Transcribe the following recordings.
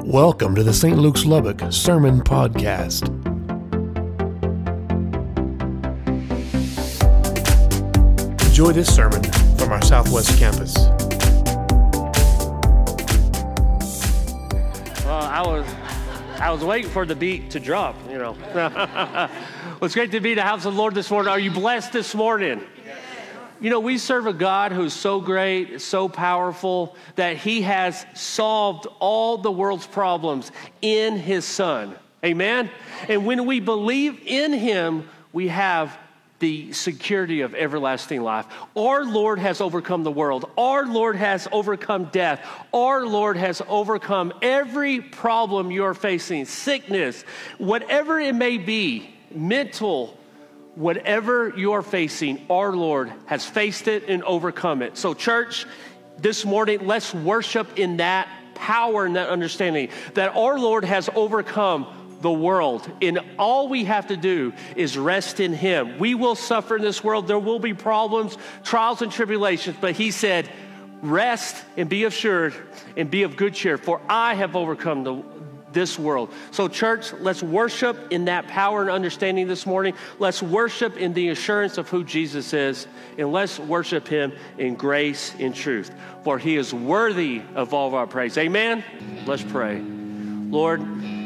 Welcome to the St. Luke's Lubbock Sermon Podcast. Enjoy this sermon from our Southwest campus. Well, I was waiting for the beat to drop, you know. Well, it's great to be in the house of the Lord this morning. Are you blessed this morning? You know, we serve a God who's so great, so powerful, that he has solved all the world's problems in his Son. Amen? And when we believe in him, we have the security of everlasting life. Our Lord has overcome the world. Our Lord has overcome death. Our Lord has overcome every problem you're facing, sickness, whatever it may be, mental, whatever you're facing, our Lord has faced it and overcome it. So church, this morning, let's worship in that power and that understanding that our Lord has overcome the world. And all we have to do is rest in him. We will suffer in this world. There will be problems, trials, and tribulations. But he said, rest and be assured and be of good cheer, for I have overcome this world. So church, let's worship in that power and understanding this morning. Let's worship in the assurance of who Jesus is, and let's worship him in grace and truth, for he is worthy of all of our praise. Amen. Let's pray. Lord,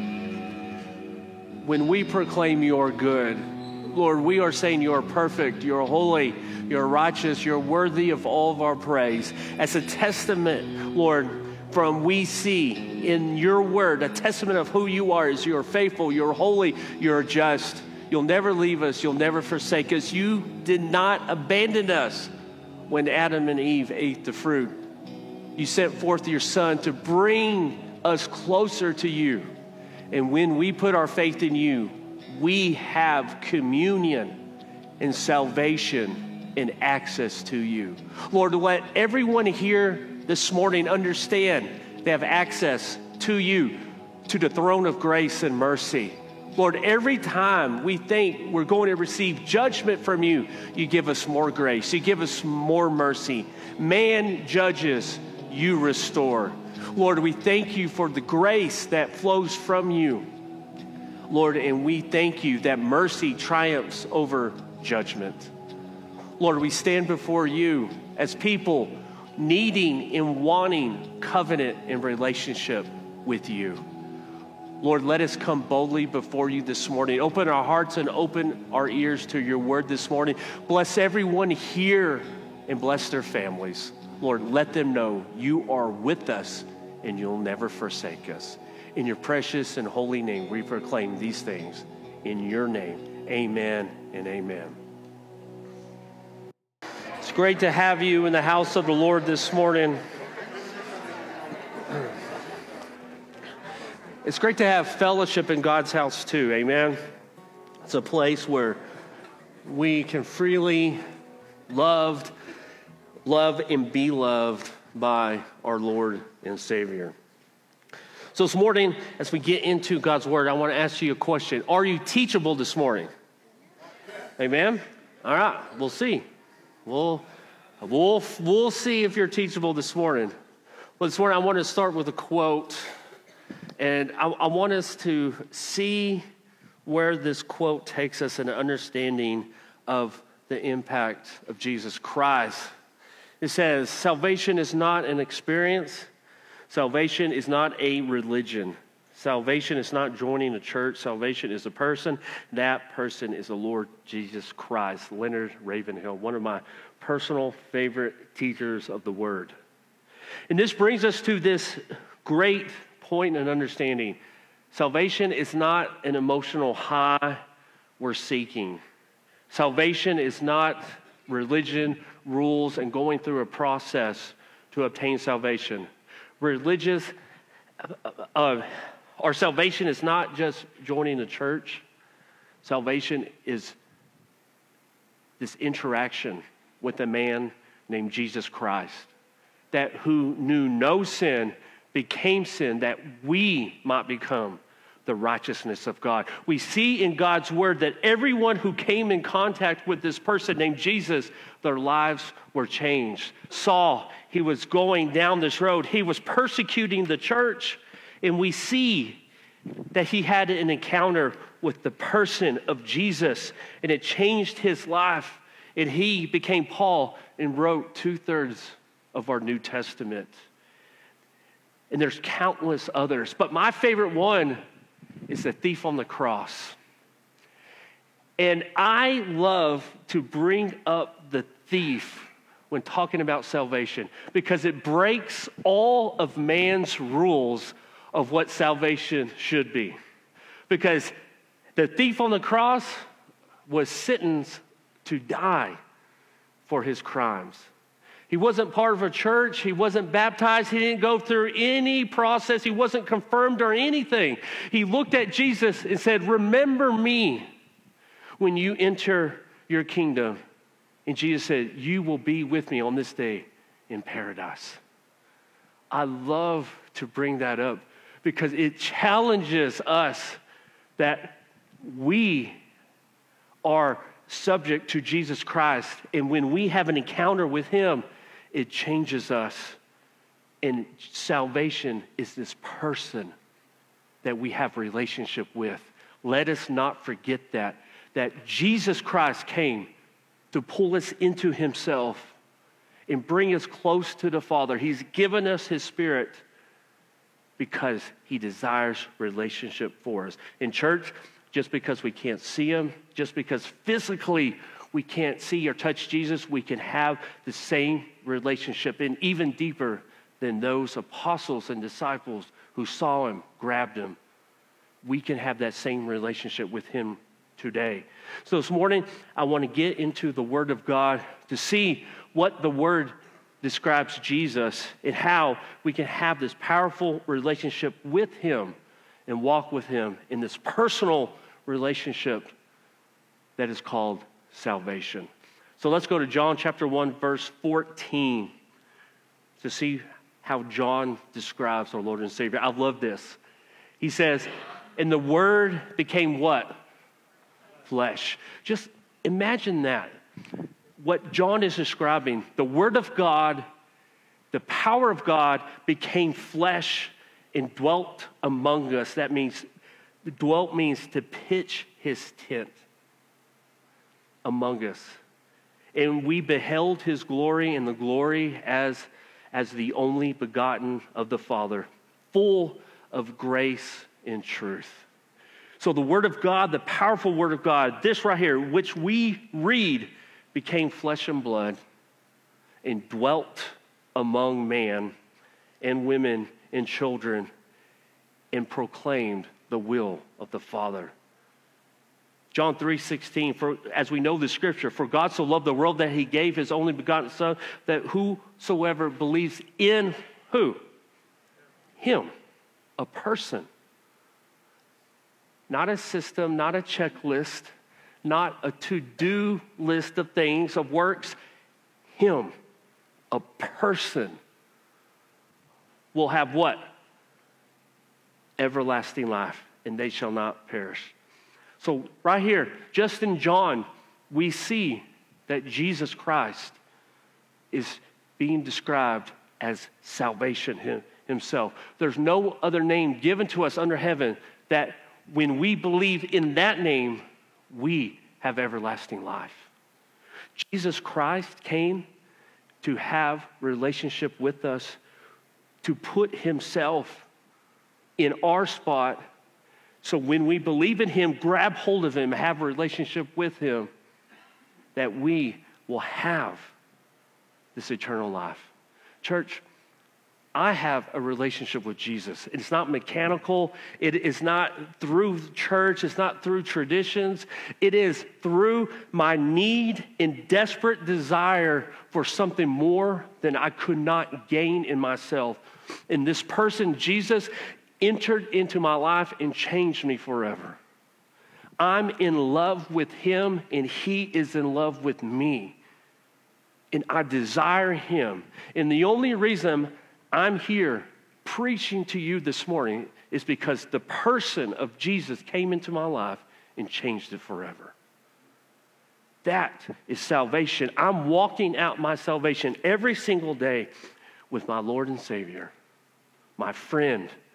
when we proclaim you're good, Lord, we are saying you're perfect, you're holy, you're righteous, you're worthy of all of our praise. As a testament, Lord, from we see in your word, a testament of who you are is you're faithful, you're holy, you're just. You'll never leave us, you'll never forsake us. You did not abandon us when Adam and Eve ate the fruit. You sent forth your Son to bring us closer to you. And when we put our faith in you, we have communion and salvation and access to you. Lord, let everyone here this morning understand they have access to you, to the throne of grace and mercy. Lord, every time we think we're going to receive judgment from you, you give us more grace. You give us more mercy. Man judges, you restore. Lord, we thank you for the grace that flows from you. Lord, and we thank you that mercy triumphs over judgment. Lord, we stand before you as people needing and wanting covenant and relationship with you. Lord, let us come boldly before you this morning. Open our hearts and open our ears to your word this morning. Bless everyone here and bless their families. Lord, let them know you are with us and you'll never forsake us. In your precious and holy name, we proclaim these things. In your name, amen and amen. It's great to have you in the house of the Lord this morning. It's great to have fellowship in God's house too, amen? It's a place where we can freely love and be loved by our Lord and Savior. So this morning, as we get into God's Word, I want to ask you a question. Are you teachable this morning? Amen? All right, we'll see. We'll see if you're teachable this morning. Well, this morning I want to start with a quote, and I want us to see where this quote takes us in an understanding of the impact of Jesus Christ. It says, salvation is not an experience. Salvation is not a religion. Salvation is not joining a church. Salvation is a person. That person is the Lord Jesus Christ. Leonard Ravenhill, one of my personal favorite teachers of the Word. And this brings us to this great point and understanding. Salvation is not an emotional high we're seeking. Salvation is not religion, rules, and going through a process to obtain salvation. Our salvation is not just joining a church. Salvation is this interaction with a man named Jesus Christ, that who knew no sin became sin, that we might become the righteousness of God. We see in God's word that everyone who came in contact with this person named Jesus, their lives were changed. Saul, he was going down this road. He was persecuting the church. And we see that he had an encounter with the person of Jesus, and it changed his life. And he became Paul and wrote 2/3 of our New Testament. And there's countless others. But my favorite one is the thief on the cross. And I love to bring up the thief when talking about salvation because it breaks all of man's rules of what salvation should be. Because the thief on the cross was sentenced to die for his crimes. He wasn't part of a church. He wasn't baptized. He didn't go through any process. He wasn't confirmed or anything. He looked at Jesus and said, "Remember me when you enter your kingdom." And Jesus said, "You will be with me on this day in paradise." I love to bring that up because it challenges us that we are subject to Jesus Christ. And when we have an encounter with him, it changes us. And salvation is this person that we have a relationship with. Let us not forget that Jesus Christ came to pull us into himself and bring us close to the Father. He's given us his Spirit because he desires relationship for us. In church, just because we can't see him, just because physically we can't see or touch Jesus, we can have the same relationship and even deeper than those apostles and disciples who saw him, grabbed him. We can have that same relationship with him today. So this morning, I want to get into the Word of God to see what the Word describes Jesus and how we can have this powerful relationship with him and walk with him in this personal relationship that is called salvation. So let's go to John chapter 1, verse 14 to see how John describes our Lord and Savior. I love this. He says, "And the Word became" what? Flesh. Just imagine that. What John is describing, the Word of God, the power of God became flesh and dwelt among us. That means, dwelt means to pitch his tent among us. And we beheld his glory, and the glory as the only begotten of the Father, full of grace and truth. So the Word of God, the powerful Word of God, this right here, which we read, became flesh and blood and dwelt among man and women and children and proclaimed the will of the Father. John 3:16, for as we know the scripture, for God so loved the world that he gave his only begotten Son, that whosoever believes in who? Him, a person. Not a system, not a checklist, not a to-do list of things, of works. Him, a person, will have what? Everlasting life, and they shall not perish. So right here, just in John, we see that Jesus Christ is being described as salvation himself. There's no other name given to us under heaven that when we believe in that name, we have everlasting life. Jesus Christ came to have relationship with us, to put himself in our spot. So when we believe in him, grab hold of him, have a relationship with him, that we will have this eternal life. Church, I have a relationship with Jesus. It's not mechanical. It is not through church. It's not through traditions. It is through my need and desperate desire for something more than I could not gain in myself. And this person, Jesus, entered into my life and changed me forever. I'm in love with him, and he is in love with me. And I desire him. And the only reason I'm here preaching to you this morning is because the person of Jesus came into my life and changed it forever. That is salvation. I'm walking out my salvation every single day with my Lord and Savior, my friend,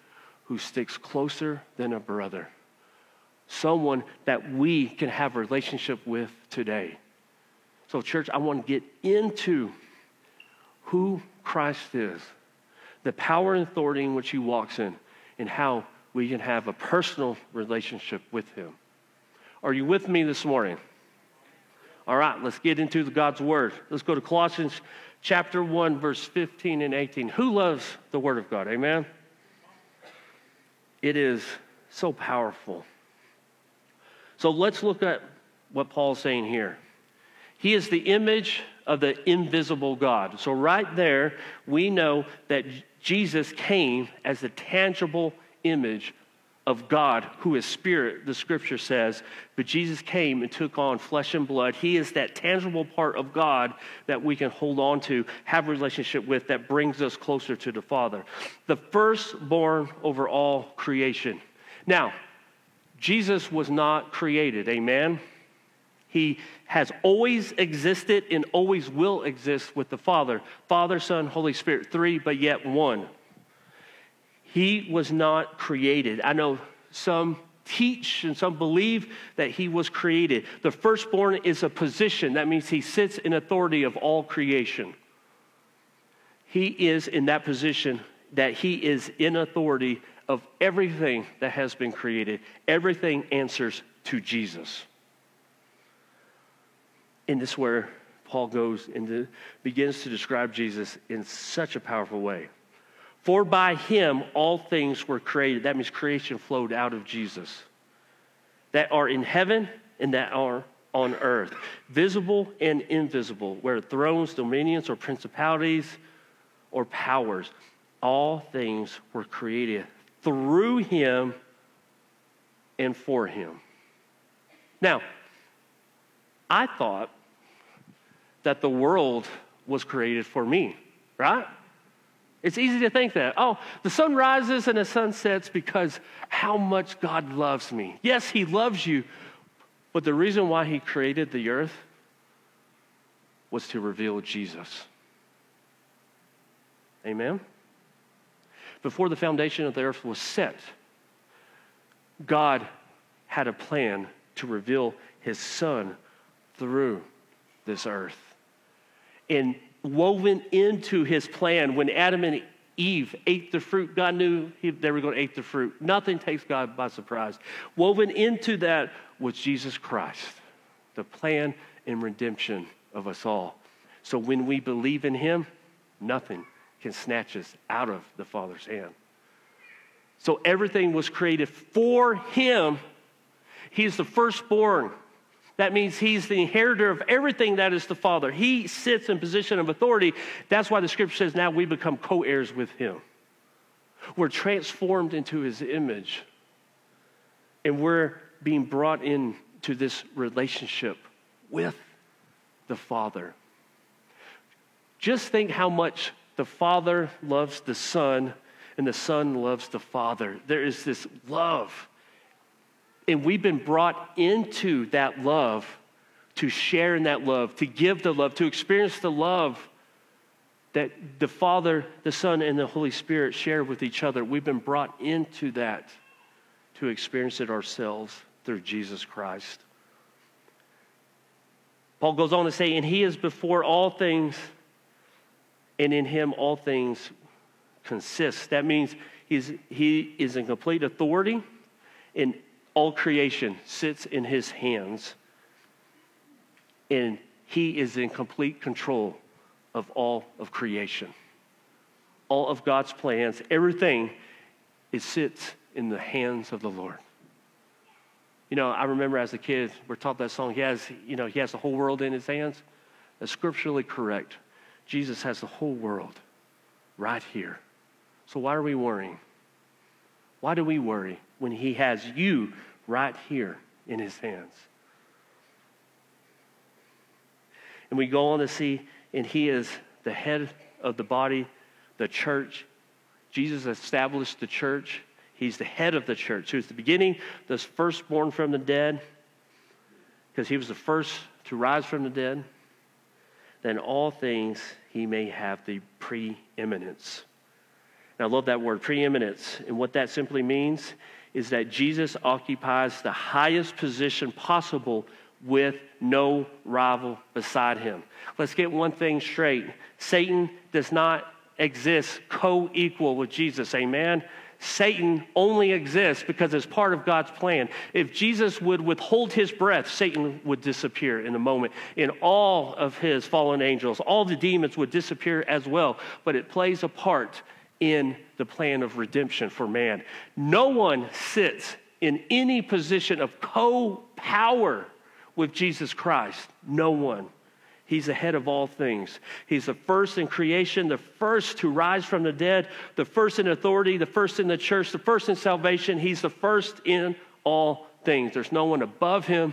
who sticks closer than a brother. Someone that we can have a relationship with today. So church, I want to get into who Christ is, the power and authority in which he walks in, and how we can have a personal relationship with him. Are you with me this morning? All right, let's get into God's word. Let's go to Colossians chapter 1, verse 15 and 18. Who loves the word of God? Amen? It is so powerful. So let's look at what Paul's saying here. He is the image of the invisible God. So right there, we know that Jesus came as the tangible image of God, who is spirit, the scripture says. But Jesus came and took on flesh and blood. He is that tangible part of God that we can hold on to, have a relationship with, that brings us closer to the Father. The firstborn over all creation. Now, Jesus was not created, amen? He has always existed and always will exist with the Father. Father, Son, Holy Spirit, three, but yet one. He was not created. I know some teach and some believe that he was created. The firstborn is a position. That means he sits in authority of all creation. He is in that position that he is in authority of everything that has been created. Everything answers to Jesus. And this is where Paul goes and begins to describe Jesus in such a powerful way. For by him all things were created. That means creation flowed out of Jesus. That are in heaven and that are on earth. Visible and invisible. Where thrones, dominions, or principalities, or powers. All things were created through him and for him. Now, I thought that the world was created for me, right? It's easy to think that. Oh, the sun rises and the sun sets because how much God loves me. Yes, he loves you, but the reason why he created the earth was to reveal Jesus. Amen? Before the foundation of the earth was set, God had a plan to reveal his Son through this earth. And woven into his plan, when Adam and Eve ate the fruit, God knew they were going to eat the fruit. Nothing takes God by surprise. Woven into that was Jesus Christ, the plan and redemption of us all. So when we believe in him, nothing can snatch us out of the Father's hand. So everything was created for him. He's the firstborn. That means he's the inheritor of everything that is the Father. He sits in position of authority. That's why the scripture says now we become co-heirs with him. We're transformed into his image. And we're being brought into this relationship with the Father. Just think how much the Father loves the Son and the Son loves the Father. There is this love. And we've been brought into that love, to share in that love, to give the love, to experience the love that the Father, the Son, and the Holy Spirit share with each other. We've been brought into that to experience it ourselves through Jesus Christ. Paul goes on to say, and he is before all things, and in him all things consist. That means he is in complete authority, and all creation sits in his hands, and he is in complete control of all of creation. All of God's plans, everything, it sits in the hands of the Lord. You know, I remember as a kid, we're taught that song, he has the whole world in his hands. That's scripturally correct. Jesus has the whole world right here. So why are we worrying? Why do we worry when he has you right here in his hands? And we go on to see, and he is the head of the body, the church. Jesus established the church. He's the head of the church. Who's the beginning, the firstborn from the dead, because he was the first to rise from the dead. Then all things he may have the preeminence. And I love that word, preeminence. And what that simply means is that Jesus occupies the highest position possible with no rival beside him. Let's get one thing straight. Satan does not exist co-equal with Jesus. Amen? Satan only exists because it's part of God's plan. If Jesus would withhold his breath, Satan would disappear in a moment. And all of his fallen angels, all the demons would disappear as well. But it plays a part in the plan of redemption for man. No one sits in any position of co-power with Jesus Christ. No one. He's ahead of all things. He's the first in creation, the first to rise from the dead, the first in authority, the first in the church, the first in salvation. He's the first in all things. There's no one above him,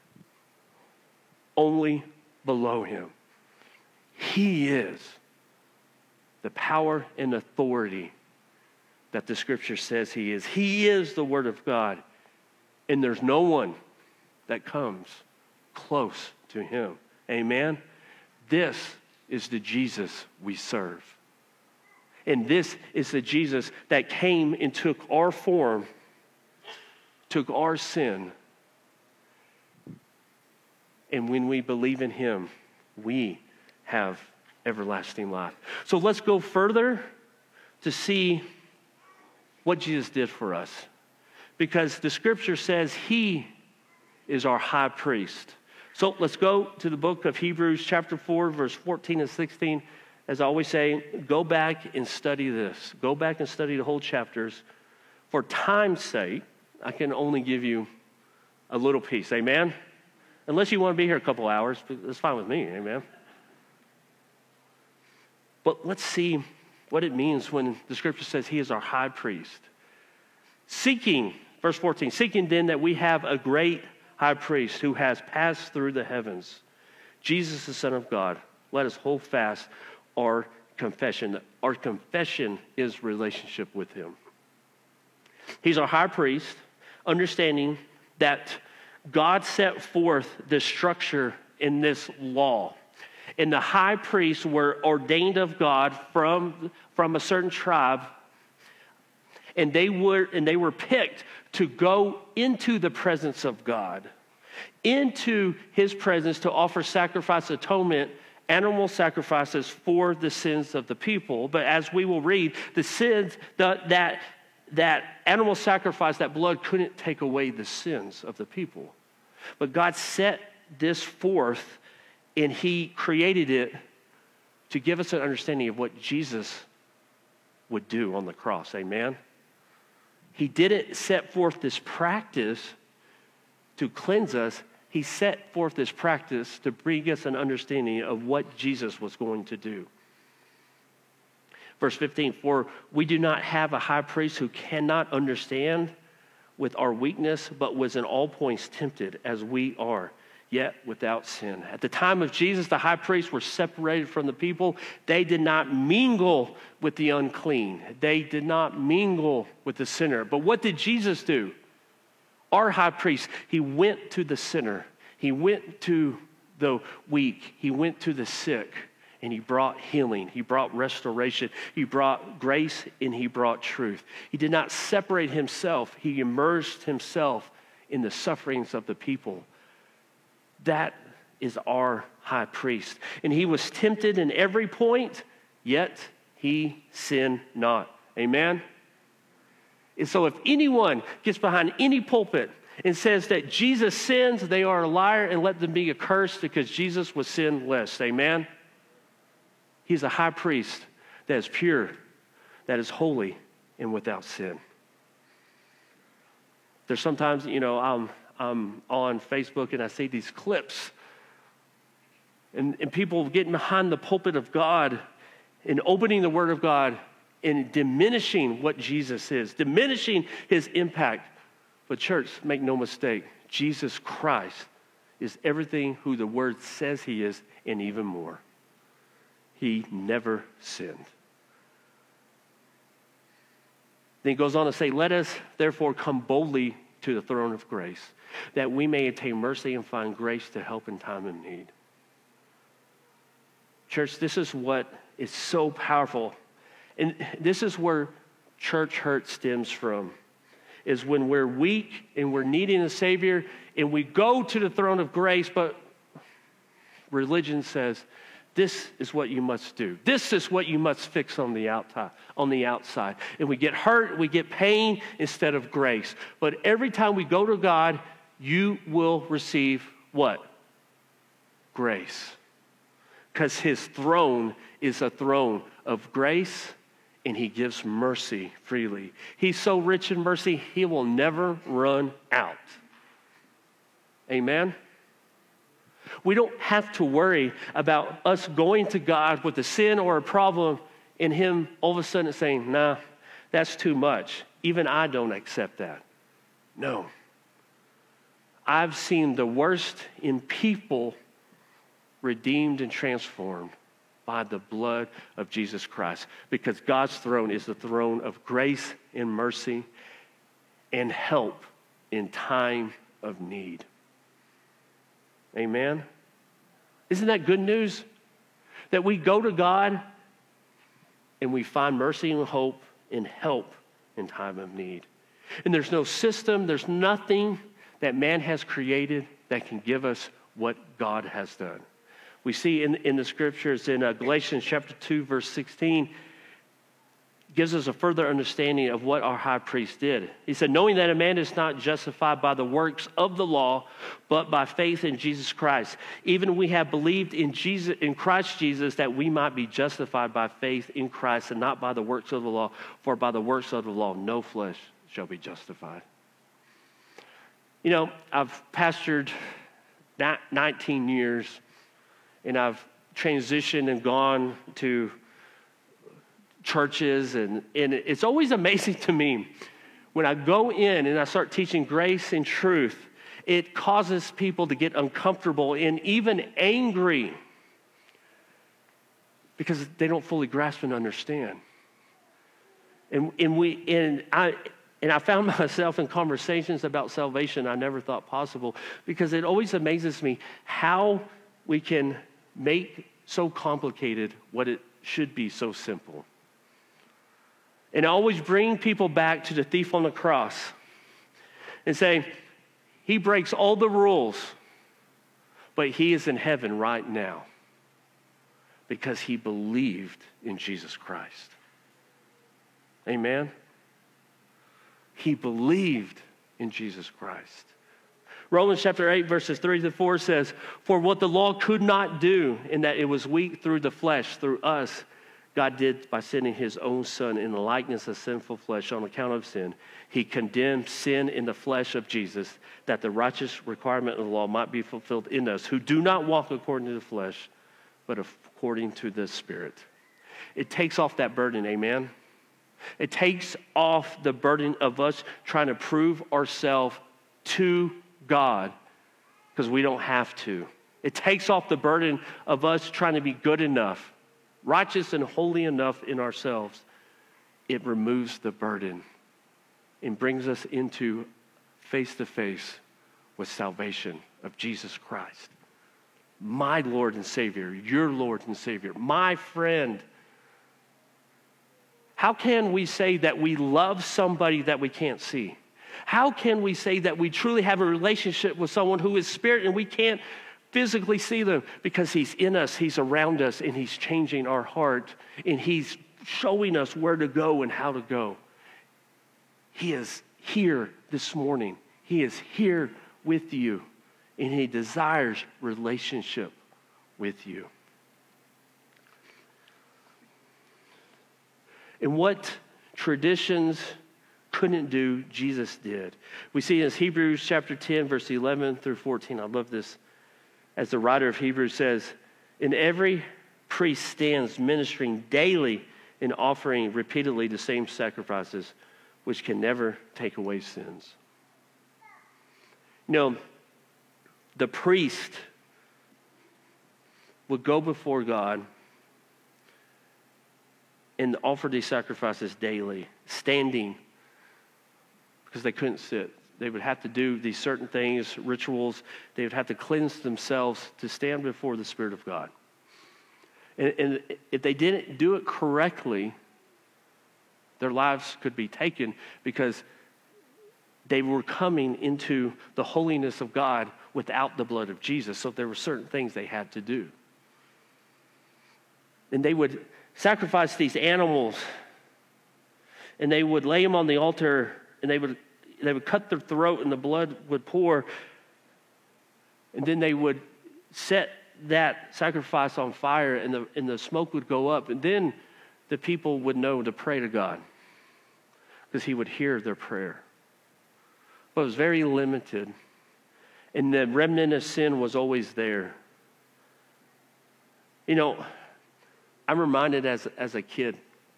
only below him. He is the power and authority that the scripture says he is. He is the Word of God. And there's no one that comes close to him. Amen? This is the Jesus we serve. And this is the Jesus that came and took our form, took our sin. And when we believe in him, we have everlasting life. So let's go further to see what Jesus did for us. Because the scripture says he is our high priest. So let's go to the book of Hebrews chapter 4, verse 14 and 16. As I always say, go back and study this. Go back and study the whole chapters. For time's sake, I can only give you a little piece. Amen? Unless you want to be here a couple hours, that's fine with me. Amen? But let's see what it means when the scripture says he is our high priest. Seeking, verse 14, seeking then that we have a great high priest who has passed through the heavens, Jesus the Son of God, let us hold fast our confession. Our confession is relationship with him. He's our high priest, understanding that God set forth this structure in this law. And the high priests were ordained of God from a certain tribe, and they were picked to go into the presence of God, into his presence to offer sacrifice, atonement, animal sacrifices for the sins of the people. But as we will read, the sins that animal sacrifice, that blood couldn't take away the sins of the people. But God set this forth, and he created it to give us an understanding of what Jesus would do on the cross. Amen? He didn't set forth this practice to cleanse us. He set forth this practice to bring us an understanding of what Jesus was going to do. Verse 15, for we do not have a high priest who cannot understand with our weakness, but was in all points tempted as we are, yet without sin. At the time of Jesus, the high priests were separated from the people. They did not mingle with the unclean. They did not mingle with the sinner. But what did Jesus do? Our high priest, he went to the sinner. He went to the weak. He went to the sick. And he brought healing. He brought restoration. He brought grace, and he brought truth. He did not separate himself. He immersed himself in the sufferings of the people. That is our high priest. And he was tempted in every point, yet he sinned not. Amen? And so if anyone gets behind any pulpit and says that Jesus sins, they are a liar, and let them be accursed, because Jesus was sinless. Amen? He's a high priest that is pure, that is holy, and without sin. There's sometimes, I'm on Facebook and I see these clips and people getting behind the pulpit of God and opening the Word of God and diminishing what Jesus is, diminishing his impact. But church, make no mistake, Jesus Christ is everything who the Word says he is, and even more. He never sinned. Then he goes on to say, let us therefore come boldly to the throne of grace, that we may attain mercy and find grace to help in time of need. Church, this is what is so powerful And this is where church hurt stems from, is when we're weak and we're needing a Savior and we go to the throne of grace, but religion says, this is what you must do. This is what you must fix on the outside. And we get hurt, we get pain instead of grace. But every time we go to God, you will receive what? Grace. Because his throne is a throne of grace, and he gives mercy freely. He's so rich in mercy, he will never run out. Amen? We don't have to worry about us going to God with a sin or a problem and him all of a sudden saying, nah, that's too much. Even I don't accept that. No. I've seen the worst in people redeemed and transformed by the blood of Jesus Christ, because God's throne is the throne of grace and mercy and help in time of need. Amen? Isn't that good news? That we go to God and we find mercy and hope and help in time of need. And there's no system, there's nothing that man has created that can give us what God has done. We see in the scriptures in Galatians chapter 2, verse 16, gives us a further understanding of what our high priest did. He said, knowing that a man is not justified by the works of the law, but by faith in Jesus Christ. Even we have believed in Christ Jesus, that we might be justified by faith in Christ and not by the works of the law. For by the works of the law, no flesh shall be justified. You know, I've pastored 19 years, and I've transitioned and gone to churches, and it's always amazing to me when I go in and I start teaching grace and truth, it causes people to get uncomfortable and even angry because they don't fully grasp and understand. And I found myself in conversations about salvation I never thought possible, because it always amazes me how we can make so complicated what it should be so simple. And I always bring people back to the thief on the cross and say, he breaks all the rules, but he is in heaven right now because he believed in Jesus Christ. Amen? He believed in Jesus Christ. Romans chapter 8, verses 3-4 says, for what the law could not do, in that it was weak through the flesh, through us, God did by sending his own son in the likeness of sinful flesh on account of sin. He condemned sin in the flesh of Jesus, that the righteous requirement of the law might be fulfilled in us, who do not walk according to the flesh, but according to the Spirit. It takes off that burden, amen? It takes off the burden of us trying to prove ourselves to God, because we don't have to. It takes off the burden of us trying to be good enough, righteous and holy enough in ourselves. It removes the burden and brings us into face-to-face with salvation of Jesus Christ. My Lord and Savior, your Lord and Savior, my friend. How can we say that we love somebody that we can't see? How can we say that we truly have a relationship with someone who is spirit and we can't physically see them? Because he's in us, he's around us, and he's changing our heart, and he's showing us where to go and how to go. He is here this morning. He is here with you, and he desires relationship with you. And what traditions couldn't do, Jesus did. We see in Hebrews chapter 10, verse 11 through 14. I love this. As the writer of Hebrews says, and every priest stands ministering daily and offering repeatedly the same sacrifices, which can never take away sins. You know, the priest would go before God and offer these sacrifices daily, standing, because they couldn't sit. They would have to do these certain things, rituals. They would have to cleanse themselves to stand before the Spirit of God. And if they didn't do it correctly, Their lives could be taken because they were coming into the holiness of God without the blood of Jesus. So there were certain things they had to do. And they would sacrifice these animals, and they would lay them on the altar, and they would cut their throat, and the blood would pour. And then they would set that sacrifice on fire, and the smoke would go up. And then the people would know to pray to God because he would hear their prayer. But it was very limited. And the remnant of sin was always there. You know, I'm reminded as a kid,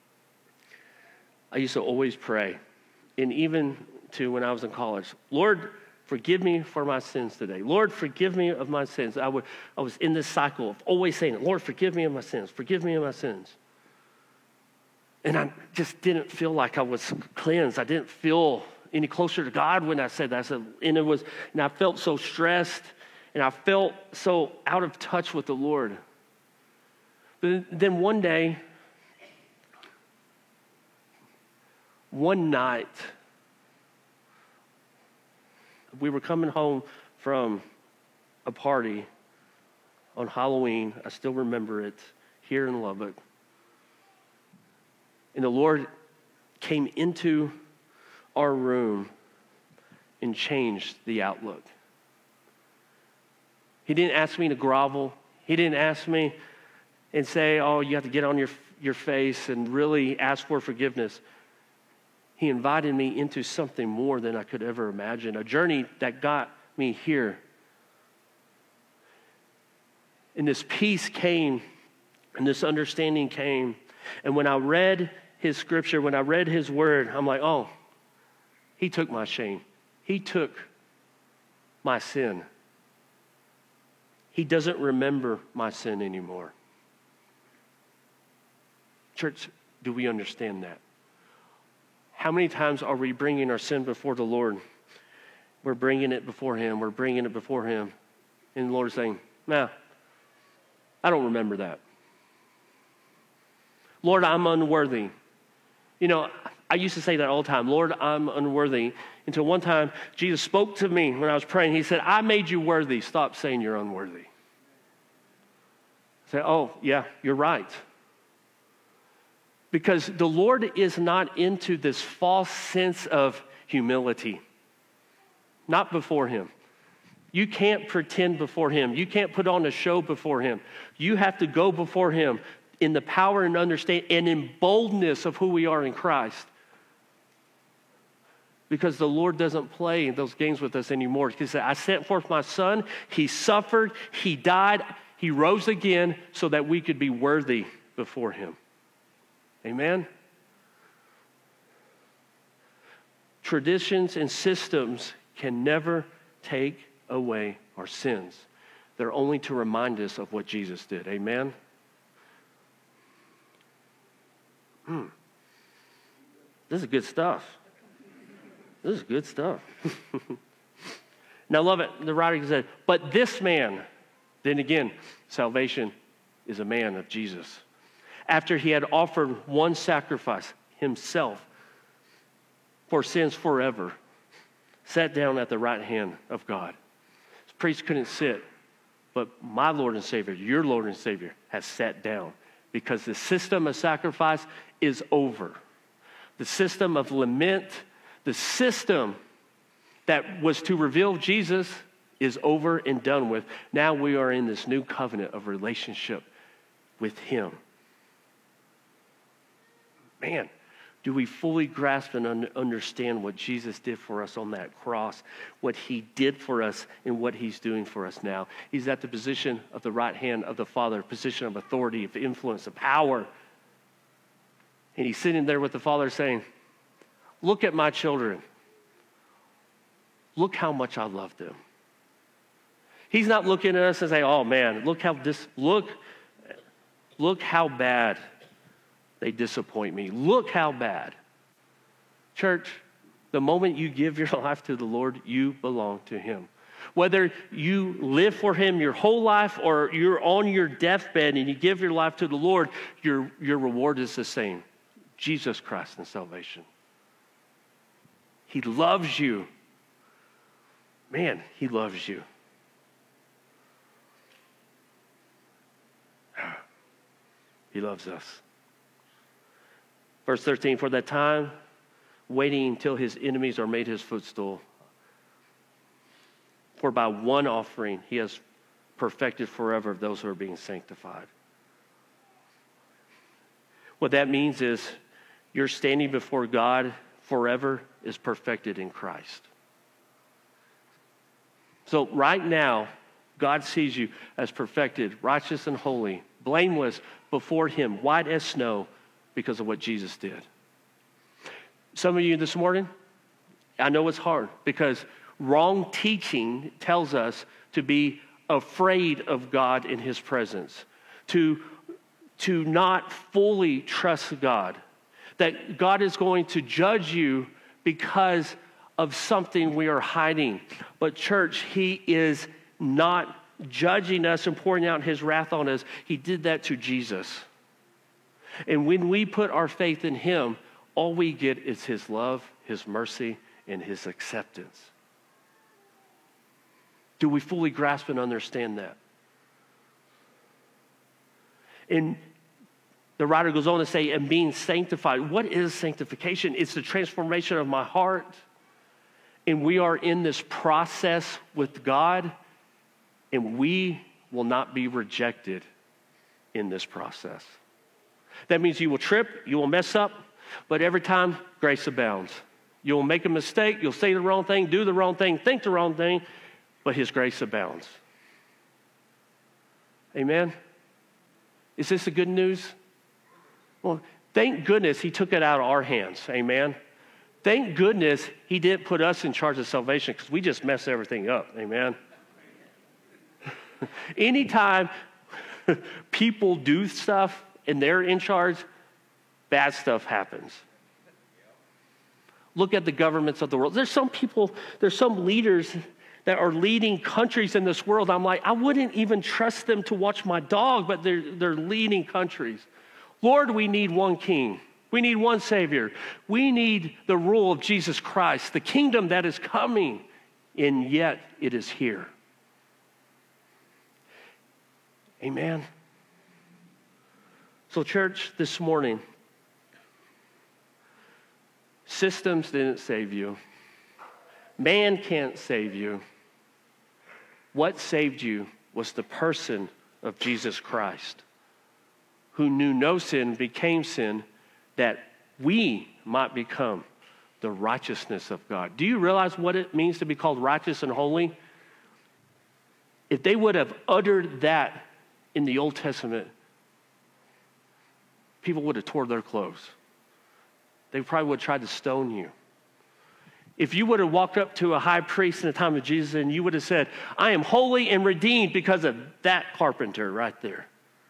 I used to always pray. And even to when I was in college, Lord, forgive me for my sins today. Lord, forgive me of my sins. I was in this cycle of always saying, Lord, forgive me of my sins. Forgive me of my sins. And I just didn't feel like I was cleansed. I didn't feel any closer to God when I said that. And I felt so stressed, and I felt so out of touch with the Lord. But then one day, one night, we were coming home from a party on Halloween. I still remember it, here in Lubbock. And the Lord came into our room and changed the outlook. He didn't ask me to grovel. He didn't ask me and say, oh, you have to get on your face and really ask for forgiveness. He invited me into something more than I could ever imagine, a journey that got me here. And this peace came, and this understanding came. And when I read his scripture, when I read his word, I'm like, oh, he took my shame. He took my sin. He doesn't remember my sin anymore. Church, do we understand that? How many times are we bringing our sin before the Lord? We're bringing it before him. We're bringing it before him. And the Lord is saying, nah, I don't remember that. Lord, I'm unworthy. You know, I used to say that all the time. Lord, I'm unworthy. Until one time, Jesus spoke to me when I was praying. He said, I made you worthy. Stop saying you're unworthy. I said, oh, yeah, you're right. Because the Lord is not into this false sense of humility. Not before him. You can't pretend before him. You can't put on a show before him. You have to go before him in the power and understanding and in boldness of who we are in Christ. Because the Lord doesn't play those games with us anymore. He said, I sent forth my son. He suffered. He died. He rose again so that we could be worthy before him. Amen? Traditions and systems can never take away our sins. They're only to remind us of what Jesus did. Amen? This is good stuff. This is good stuff. Now, love it. The writer said, but this man, then again, salvation is a man of Jesus. After he had offered one sacrifice, himself, for sins forever, sat down at the right hand of God. His priest couldn't sit, but my Lord and Savior, your Lord and Savior, has sat down because the system of sacrifice is over. The system of lament, the system that was to reveal Jesus is over and done with. Now we are in this new covenant of relationship with him. Man, do we fully grasp and understand what Jesus did for us on that cross, what he did for us and what he's doing for us now? He's at the position of the right hand of the Father, position of authority, of influence, of power. And he's sitting there with the Father saying, look at my children. Look how much I love them. He's not looking at us and saying, oh man, look how bad they disappoint me. Look how bad. Church, the moment you give your life to the Lord, you belong to him. Whether you live for him your whole life or you're on your deathbed and you give your life to the Lord, your reward is the same. Jesus Christ and salvation. He loves you. Man, he loves you. He loves us. Verse 13, for that time, waiting until his enemies are made his footstool. For by one offering he has perfected forever those who are being sanctified. What that means is your standing before God forever is perfected in Christ. So right now, God sees you as perfected, righteous and holy, blameless before him, white as snow, because of what Jesus did. Some of you this morning, I know it's hard because wrong teaching tells us to be afraid of God in his presence, to not fully trust God, that God is going to judge you because of something we are hiding. But church, he is not judging us and pouring out his wrath on us. He did that to Jesus. And when we put our faith in him, all we get is his love, his mercy, and his acceptance. Do we fully grasp and understand that? And the writer goes on to say, and being sanctified. What is sanctification? It's the transformation of my heart. And we are in this process with God, and we will not be rejected in this process. That means you will trip, you will mess up, but every time, grace abounds. You'll make a mistake, you'll say the wrong thing, do the wrong thing, think the wrong thing, but his grace abounds. Amen? Is this the good news? Well, thank goodness he took it out of our hands. Amen? Thank goodness he didn't put us in charge of salvation because we just mess everything up. Amen? Anytime people do stuff and they're in charge, bad stuff happens. Look at the governments of the world. There's some people, there's some leaders that are leading countries in this world. I'm like, I wouldn't even trust them to watch my dog, but they're leading countries. Lord, we need one king. We need one savior. We need the rule of Jesus Christ, the kingdom that is coming, and yet it is here. Amen. So church, this morning, systems didn't save you. Man can't save you. What saved you was the person of Jesus Christ, who knew no sin, became sin, that we might become the righteousness of God. Do you realize what it means to be called righteous and holy? If they would have uttered that in the Old Testament, people would have tore their clothes. They probably would have tried to stone you. If you would have walked up to a high priest in the time of Jesus and you would have said, I am holy and redeemed because of that carpenter right there.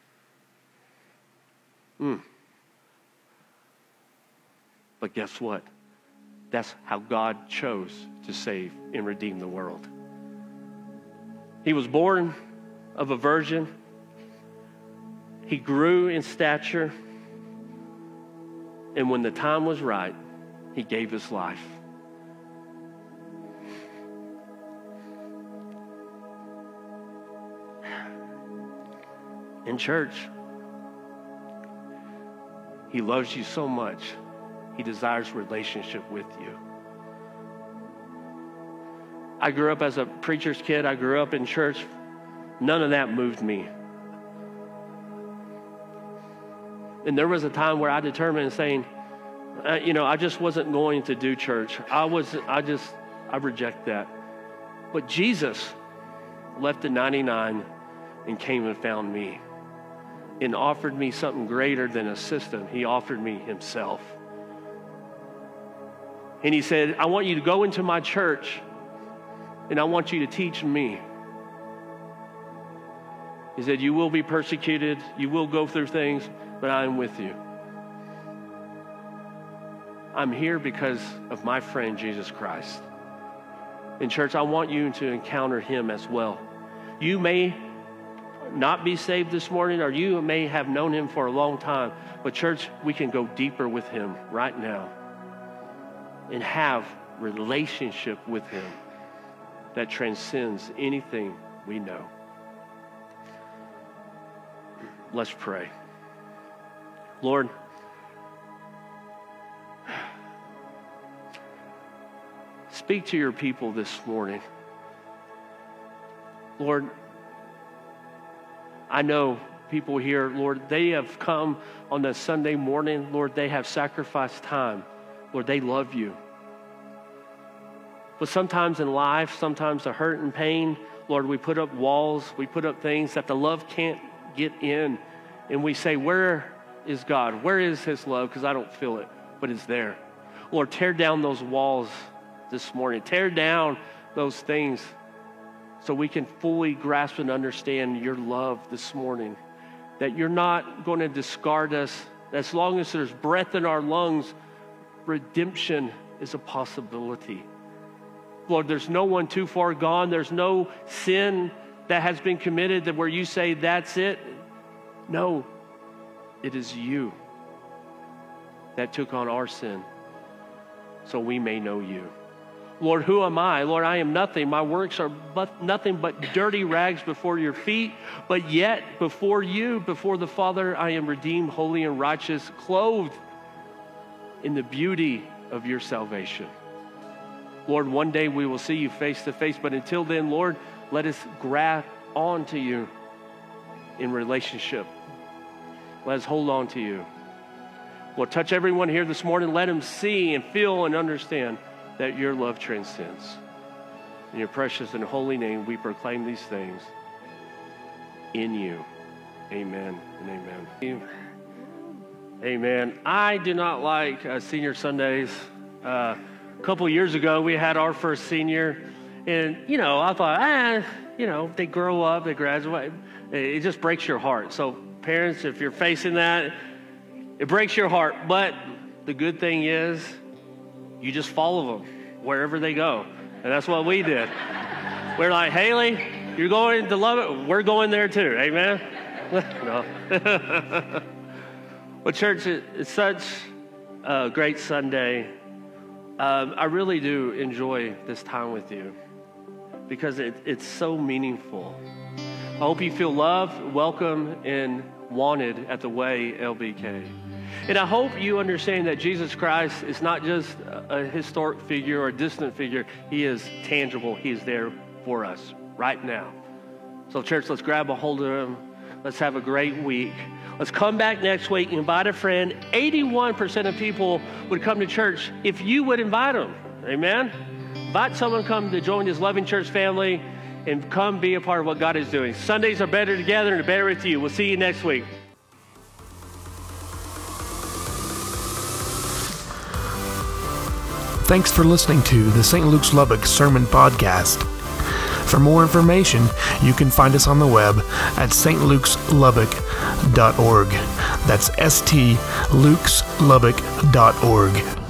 But guess what? That's how God chose to save and redeem the world. He was born of a virgin. He grew in stature. And when the time was right, he gave his life. In church, he loves you so much, he desires relationship with you. I grew up as a preacher's kid. I grew up in church. None of that moved me. And there was a time where I determined saying, I just wasn't going to do church. I reject that. But Jesus left the 99 and came and found me and offered me something greater than a system. He offered me himself. And he said, I want you to go into my church and I want you to teach me. He said, you will be persecuted, you will go through things, but I am with you. I'm here because of my friend, Jesus Christ. In church, I want you to encounter him as well. You may not be saved this morning, or you may have known him for a long time. But church, we can go deeper with him right now and have relationship with him that transcends anything we know. Let's pray. Lord, speak to your people this morning. Lord, I know people here, Lord, they have come on a Sunday morning. Lord, they have sacrificed time. Lord, they love you. But sometimes in life, sometimes the hurt and pain, Lord, we put up walls, we put up things that the love can't get in. And we say, where is God? Where is his love? Because I don't feel it, but it's there. Lord, tear down those walls this morning. Tear down those things so we can fully grasp and understand your love this morning. That you're not going to discard us. As long as there's breath in our lungs, redemption is a possibility. Lord, there's no one too far gone. There's no sin that has been committed that where you say, that's it. No, it is you that took on our sin so we may know you. Lord, who am I? Lord, I am nothing. My works are nothing but dirty rags before your feet. But yet, before you, before the Father, I am redeemed, holy, and righteous, clothed in the beauty of your salvation. Lord, one day we will see you face to face. But until then, Lord, let us grab on to you in relationship. Let us hold on to you. Lord, touch everyone here this morning. Let them see and feel and understand that your love transcends. In your precious and holy name, we proclaim these things in you. Amen and amen. Amen. I do not like senior Sundays. A couple years ago, we had our first senior, and, I thought, they grow up, they graduate. It just breaks your heart. So parents, if you're facing that, it breaks your heart. But the good thing is, you just follow them wherever they go. And that's what we did. We're like, Haley, you're going to Lubbock. We're going there too. Amen? No. Well, church, it's such a great Sunday. I really do enjoy this time with you because it's so meaningful. I hope you feel loved, welcome, and wanted at the Way LBK. And I hope you understand that Jesus Christ is not just a historic figure or a distant figure. He is tangible. He is there for us right now. So, church, let's grab a hold of him. Let's have a great week. Let's come back next week and invite a friend. 81% of people would come to church if you would invite them. Amen? Invite someone to come to join this loving church family and come be a part of what God is doing. Sundays are better together and better with you. We'll see you next week. Thanks for listening to the St. Luke's Lubbock Sermon Podcast. For more information, you can find us on the web at stlukesLubbock.org. That's stlukesLubbock.org.